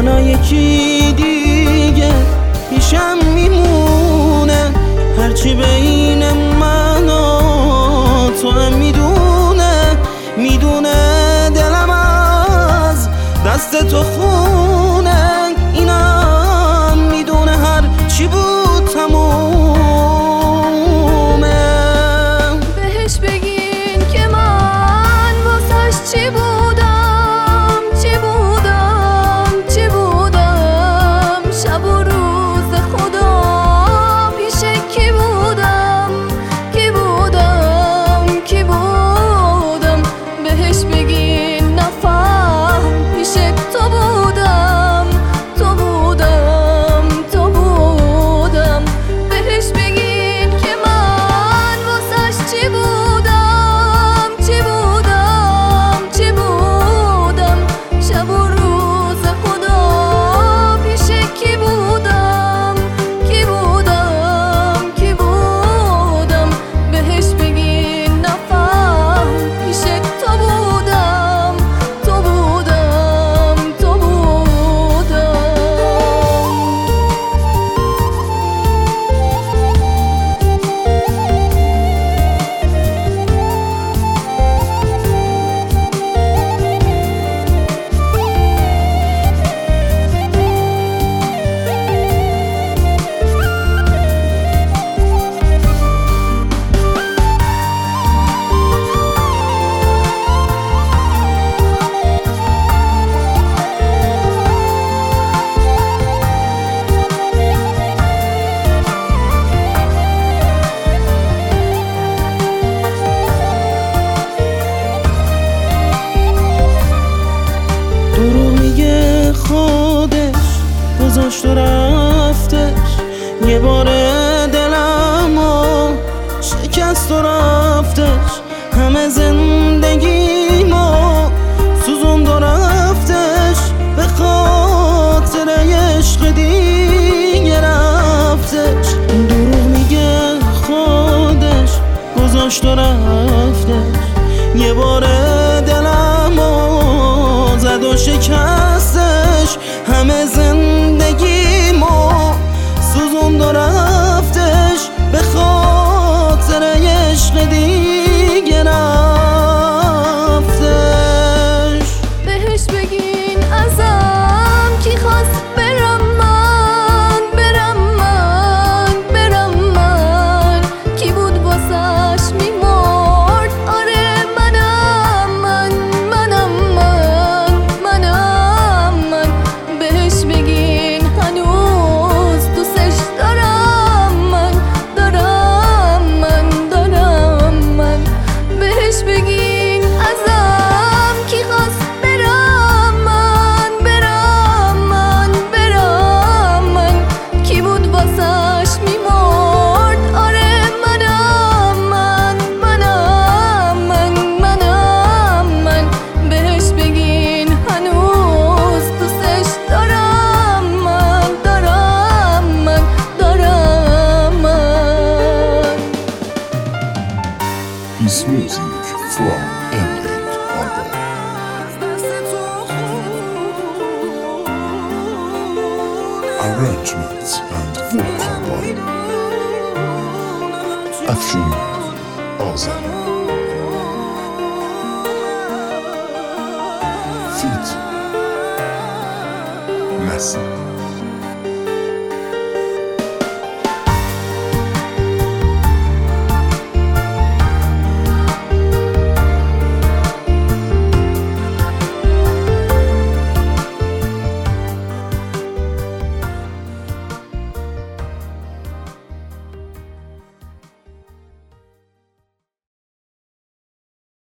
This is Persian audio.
حالا یکی دیگه پیشم میمونه، هرچی بین من و تو هم میدونه دلم از دست تو خونه، اینم میدونه هر چی بود تمومه. بهش بگین که من واسش چی بودم، چی بودم، چی بودم. شب و روز خدا پیش کی بودم، کی بودم، کی بودم. بهش بگین نفهم پیش تو بودم، تو بودم، تو بودم. بهش بگین که من واسش چی بودم، چی بودم، چی بودم. شب و روز خدا پیش کی بودم، کی بودم، کی بودم. بهش بگین نفهم پیش تو بودم، تو بودم، تو بودم. دروغ میگه خودش گذاشت و رفتش، یه بار دلمو شکست و رفتش، همه زندگیمو سوزوند و رفتش، به خاطر عشق دیگه رفتش. دروغ میگه خودش گذاشت و رفتش، یه بار دلمو زد و شکستش، همه زندگیمو سوزوند و رفتش، به خاطر عشق دیگه رفتش. بهش بگین ازم کی خواست برم من، برم من، برم من. کی بود واسش میمرد، آره منم من، منم من، منم من. بهش بگین هنوز دوستش دارم من، دارم من، دارم من. بهش بگین ازم کی خواست برم من، برم من، برم من. کی بود واسش میمرد، آره منم من، منم من، منم من. بهش بگین هنوز دوستش دارم من، دارم من، دارم من. His music from Ambient album. Arrangements and vocal by Afshin Azari. Feat Messi.